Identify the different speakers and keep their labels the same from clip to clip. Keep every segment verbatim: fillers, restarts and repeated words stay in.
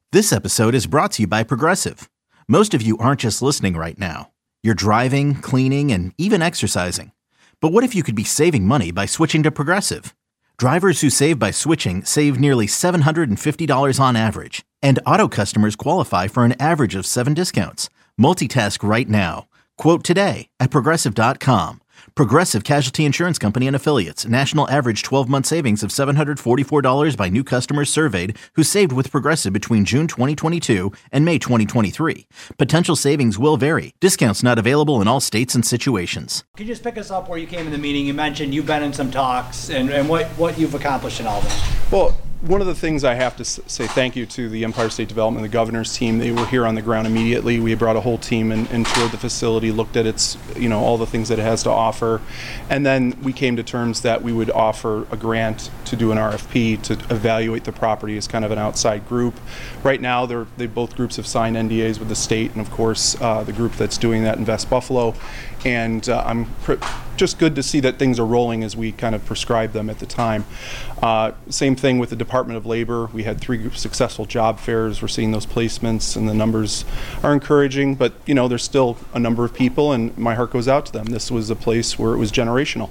Speaker 1: This episode is brought to you by Progressive. Most of you aren't just listening right now. You're driving, cleaning, and even exercising. But what if you could be saving money by switching to Progressive? Drivers who save by switching save nearly seven hundred fifty dollars on average. And auto customers qualify for an average of seven discounts. Multitask right now. Quote today at Progressive dot com. Progressive Casualty Insurance Company and Affiliates. National average twelve-month savings of seven hundred forty-four dollars by new customers surveyed who saved with Progressive between June twenty twenty-two and May twenty twenty-three. Potential savings will vary. Discounts not available in all states and situations.
Speaker 2: Can you just pick us up where you came in the meeting? You mentioned you've been in some talks and, and what, what you've accomplished in all this.
Speaker 3: Well, one of the things I have to say thank you to the Empire State Development, the governor's team. They were here on the ground immediately. We brought a whole team and, and toured the facility, looked at its, you know, all the things that it has to offer. And then we came to terms that we would offer a grant to do an R F P to evaluate the property as kind of an outside group. Right now, they're, they both groups have signed N D As with the state, and of course, uh, the group that's doing that, Invest Buffalo. And uh, I'm pr- just good to see that things are rolling as we kind of prescribed them at the time. Uh, same thing with the Department of Labor. We had three successful job fairs. We're seeing those placements, and the numbers are encouraging. But you know, there's still a number of people, and my heart goes out to them. This was a place where it was generational.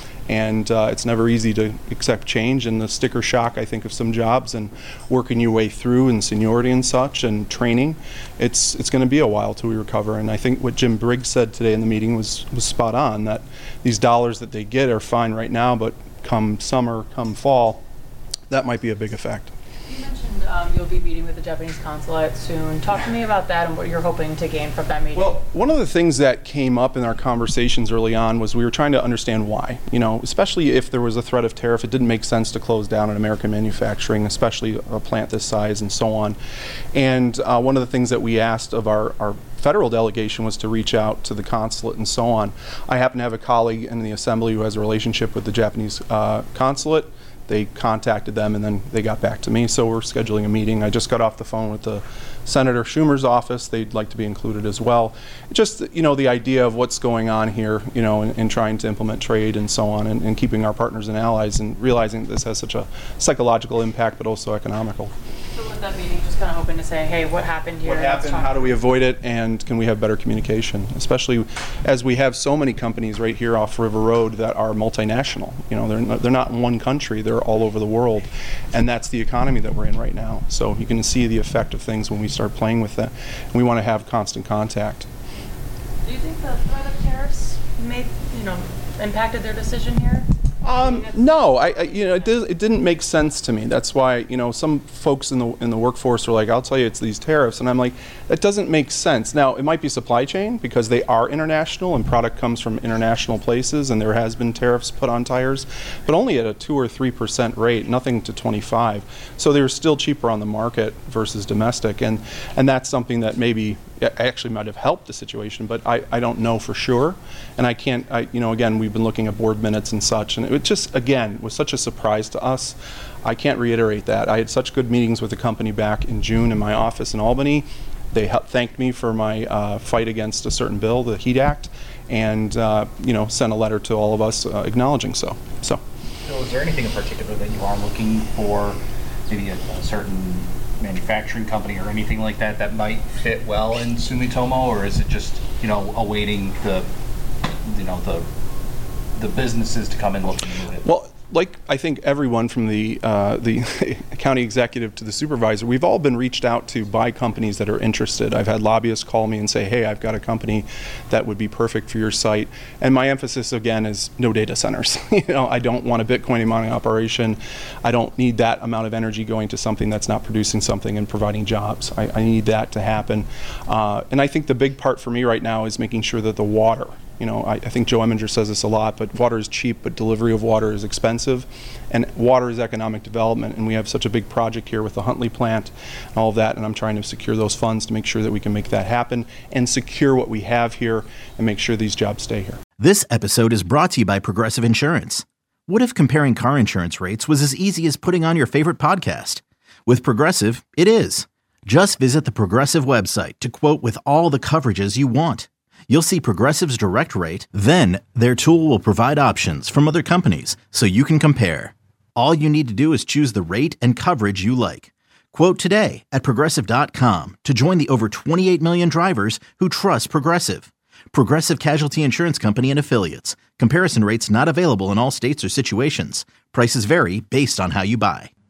Speaker 3: And uh, it's never easy to accept change, and the sticker shock, I think, of some jobs and working your way through and seniority and such and training, it's it's going to be a while till we recover. And I think what Jim Briggs said today in the meeting was, was spot on, that these dollars that they get are fine right now, but come summer, come fall, that might be a big effect.
Speaker 4: You mentioned um, you'll be meeting with the Japanese consulate soon. Talk to me about that and what you're hoping to gain from that meeting.
Speaker 3: Well, one of the things that came up in our conversations early on was we were trying to understand why. You know, especially if there was a threat of tariff, it didn't make sense to close down an American manufacturing, especially a plant this size and so on. And uh, one of the things that we asked of our, our federal delegation was to reach out to the consulate and so on. I happen to have a colleague in the assembly who has a relationship with the Japanese uh, consulate. They contacted them and then they got back to me, so we're scheduling a meeting. I just got off the phone with the Senator Schumer's office. They'd like to be included as well. Just, you know, the idea of what's going on here, you know, in, in trying to implement trade and so on, and, and keeping our partners and allies, and realizing that this has such a psychological impact but also economical.
Speaker 4: So with that meeting, just kind of hoping to say, hey, what happened here?
Speaker 3: What happened, how do we avoid it, and can we have better communication? Especially as we have so many companies right here off River Road that are multinational. You know, they're not, they're not in one country, they're all over the world. And that's the economy that we're in right now. So you can see the effect of things when we start playing with that. And we want to have constant contact.
Speaker 4: Do you think the threat of tariffs made, you know, impacted their decision here?
Speaker 3: Um, no, I, I you know it, did, it didn't make sense to me. That's why, you know, some folks in the in the workforce are like, I'll tell you it's these tariffs, and I'm like, that doesn't make sense. Now it might be supply chain because they are international and product comes from international places, and there has been tariffs put on tires, but only at a two or three percent rate, nothing to twenty-five. So they're still cheaper on the market versus domestic, and and that's something that maybe actually might have helped the situation, but I, I don't know for sure, and I can't, I, you know, again, we've been looking at board minutes and such, and it just, again, was such a surprise to us. I can't reiterate that. I had such good meetings with the company back in June in my office in Albany. They helped, thanked me for my uh, fight against a certain bill, the HEAT Act, and, uh, you know, sent a letter to all of us uh, acknowledging so. So.
Speaker 5: So is there anything in particular that you are looking for, maybe a, a certain manufacturing company or anything like that that might fit well in Sumitomo, or is it just, you know, awaiting the, you know, the the businesses to come in looking to move it?
Speaker 3: Well, like I think everyone from the uh, the county executive to the supervisor, we've all been reached out to by companies that are interested. I've had lobbyists call me and say, hey, I've got a company that would be perfect for your site. And my emphasis, again, is no data centers. you know, I don't want a Bitcoin mining operation. I don't need that amount of energy going to something that's not producing something and providing jobs. I, I need that to happen. Uh, and I think the big part for me right now is making sure that the water, you know, I, I think Joe Eminger says this a lot, but water is cheap, but delivery of water is expensive, and water is economic development, and we have such a big project here with the Huntley plant and all of that, and I'm trying to secure those funds to make sure that we can make that happen and secure what we have here and make sure these jobs stay here.
Speaker 1: This episode is brought to you by Progressive Insurance. What if comparing car insurance rates was as easy as putting on your favorite podcast? With Progressive, it is. Just visit the Progressive website to quote with all the coverages you want. You'll see Progressive's direct rate, then their tool will provide options from other companies so you can compare. All you need to do is choose the rate and coverage you like. Quote today at Progressive dot com to join the over twenty-eight million drivers who trust Progressive. Progressive Casualty Insurance Company and Affiliates. Comparison rates not available in all states or situations. Prices vary based on how you buy.